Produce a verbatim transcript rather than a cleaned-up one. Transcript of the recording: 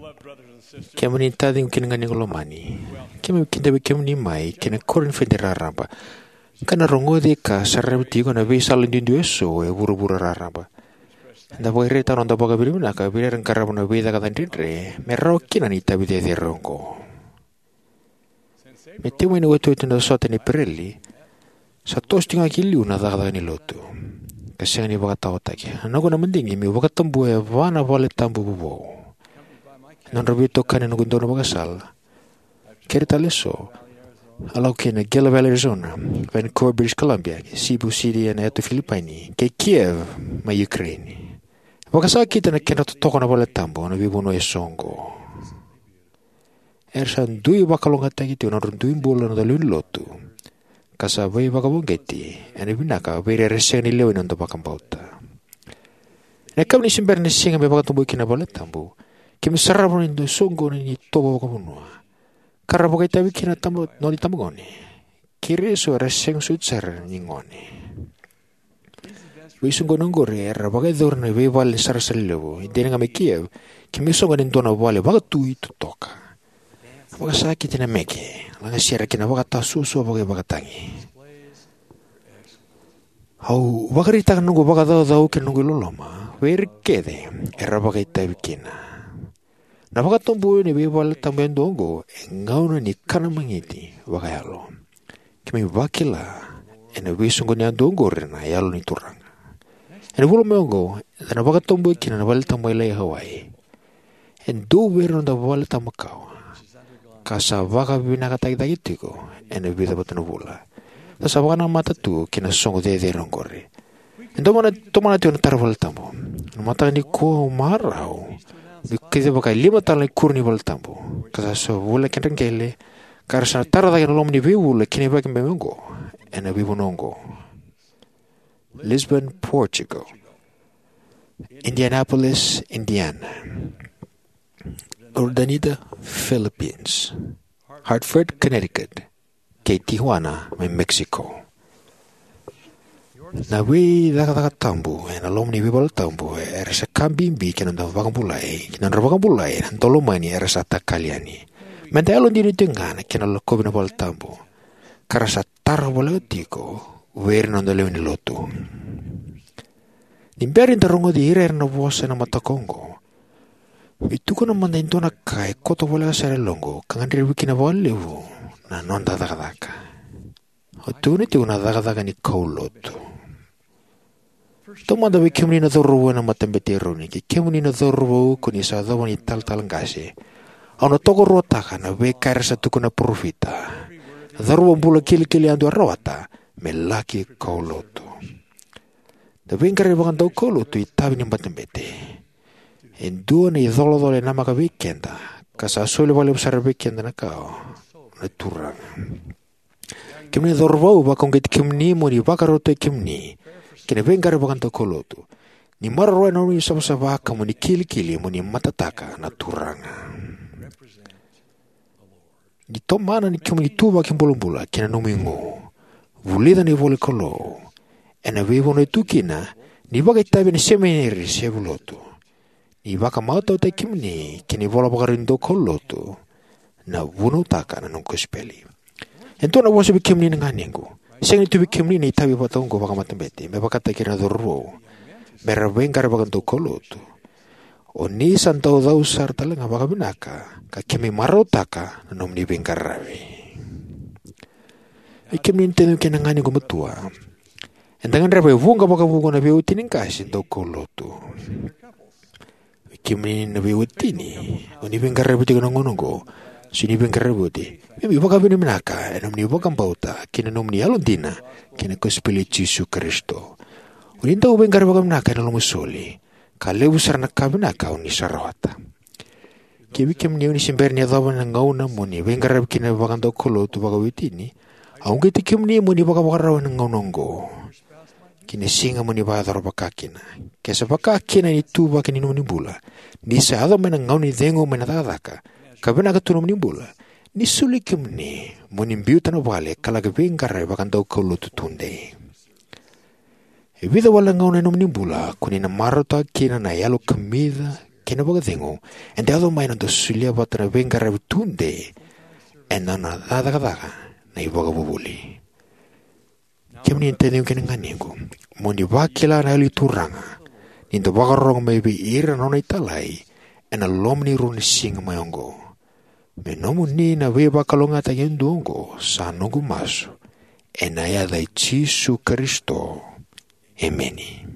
Kemuni tading kinangani golomani. Kemi kinda kemuni mai kena korin federal raba. Kana rongodi ka sarabti ko na visal dindu eso e buru-buru raba. Da poi reta non da poca birina ka bireng karabuna vida ka tandire. Merro kinani tabi de rongo. Mettiamo in uoto itendo sote ni perelli. Sa tostinga killiu na daga ni lotu. Kasi ni baka taotaki. Ano ko na mendingi mi baka tambu e vana vale tambu bubo. Non rabito kane no gundono baka sal. Kerita leso. Alau kene Gila Valley, Arizona, Vancouver, British Columbia, Cebu City na eto Filipini, kay Kiev, ma Ukraine. Baka sa kita na kena totoko na vale tambu na bibuno e songo. Ersan dui baka longatang ito na runduin bola na dalawin lotu. Kasabay baka bongeti, ane binaka, bere reseng ni lewin ang tabakang bauta. Nakam ni simber ni singa may baka tumboy kinabala tambu, kimisarap na ito songo na ni toba baka munua. Karabagay tabi kinatambo, no di tambugoni. Kiriso reseng suitsar ningoni. Wisunggo nanggore, rabagay dor na bebal sar sa lewo, hindi na nga may Kiev, kimisongo nito na wale, baka tuwi tutoka. Baka sakit na meke, lang sira kina baka tasuso bagay baka tangi. Hau, baka rita ka nunggo baka daw daw kinunggo loloma, where kede, era bagay tabi kina. Na baka tumbuyo ni bebal tambayan dongo, engaw na ni kanamangiti, baka yalo. Kimi bakila, ena wisunggo niya dongo rin na yalo ni turang. Ena bulo meongo, na baka tumbuyo kina na bali tambay lay Hawaii. En do wero na bali tamakao. Kasa baka binakatagitag ito ko, ena bida bato na bula. Tasa baka na mata tu, kinasongo dede rongore. Endo mana tomana tiyo na tarabal tambo. Mata ni ko maraw. Kasi baka lima talang kurni bal tambo. Kasa so bula kinrang kele, karasa tarada kina lom ni bibula kinibag memongo, ena bibunongo. Lisbon, Portugal. Indianapolis, Indiana. Urdaneta, Philippines. Hartford, Connecticut. Kay Tijuana, may Mexico. Nawi daga-daga tambu, en alom ni bibal tambu, era sa kambimbi kinan da bakang bulay, kinan rabakang bulay, nan tolomani era sa takaliani. Mente alon dini tengana kinan lokobi na bal tambu. Kara sa tarwala tiko, wer nan da lewin lotu. Nimberin tarongo di irer na wasa na matakongo. Itu ko naman na ito na kay koto wala sa relongo, kangan ribu kinabawal lewo, na non dadakadaka. O tunit yung nadakadaka ni kauloto. Toma dawi kemuni na doruwa na matembetero ni, kemuni na doruwa ko ni sa dawa ni tal-talang kasi. Ano toko rota ka na bekar sa tuko na profita. Daruwa bula kili-kili ando arawata, melaki kauloto. Dawi ngari bakan daw kauloto itabi ni matembete. Endua ni dolo-dolo na maka weekenda, kasasuli wale besar weekenda na kao, na turang. Kemuni doruwa bakong git kemuni mo ni bakaroto kemuni. Kena bengar bakan to kolotu. Ni marwa na ni sama-sama kamu ni kili-kili mo ni matataka na turanga. Di tomana ni kamu ni tuba kim bolong-bola kena numingo. Vulida ni vole kolo. Ena vevo no tukina ni bagai tabi ni seminari sebulotu. Ni baka mauta utai kim ni kini vola bakarindo kolotu. Na vuno taka na nungko speli. Ento na wasa bikim ni nanganingu. Seng itu bikim ni tabi batongo baka matembeti. Me baka takira dorro. Merabengkar baka to kolotu. O ni santau dau sar talenga baka binaka. Ka kemi marotaka na nom ni bengkar rawi. Ikim ni intenu kinangani kumatua. Entangan rawi vunga baka vunga na biutining kasi to kolotu. Ikim ni na biutini. O ni bengkar rawi tiga nongonongo. Sini bengkar rawi. Mimi baka biniminaka, enam ni baka bauta, kina nom ni alondina, kina kospili Jesu Kristo. Uninta ubengkar baka minaka na lumusuli, kalebu sarana kabinaka uni sarawata. Kibi kem ni uni simber ni adawan na ngauna mo ni bengkar rabi kina baka ndokolo tu baka witini, aung kiti kem ni mo ni baka baka rawan na ngaunonggo. Kina singa mo ni baka daro baka kina, kesa baka kina ni tu baka ni nung bula, ni sa adawan na ngauni dengo manatadaka, kabinaka tu nung bula. Ni sulikim ni monimbiu tano wale kalaga bengkar bakan daw kaulo tutunde. Ebida wala ngauna nom nimbula kuni na marota kina na yalo kamida kina bagadengo, and the other mind on the sulia batana vengara tunde, and nana dadagadaga, na ibagabubuli. Kemni intendeu kenenganigo, moni vakila na lituranga, in the wagarong may be ira non italai, and a lomni runi sing mayongo. Me nomu ni na veba kalonga tayendongo, sa nongu masu, and ayada Jesu Kristo. Ameni.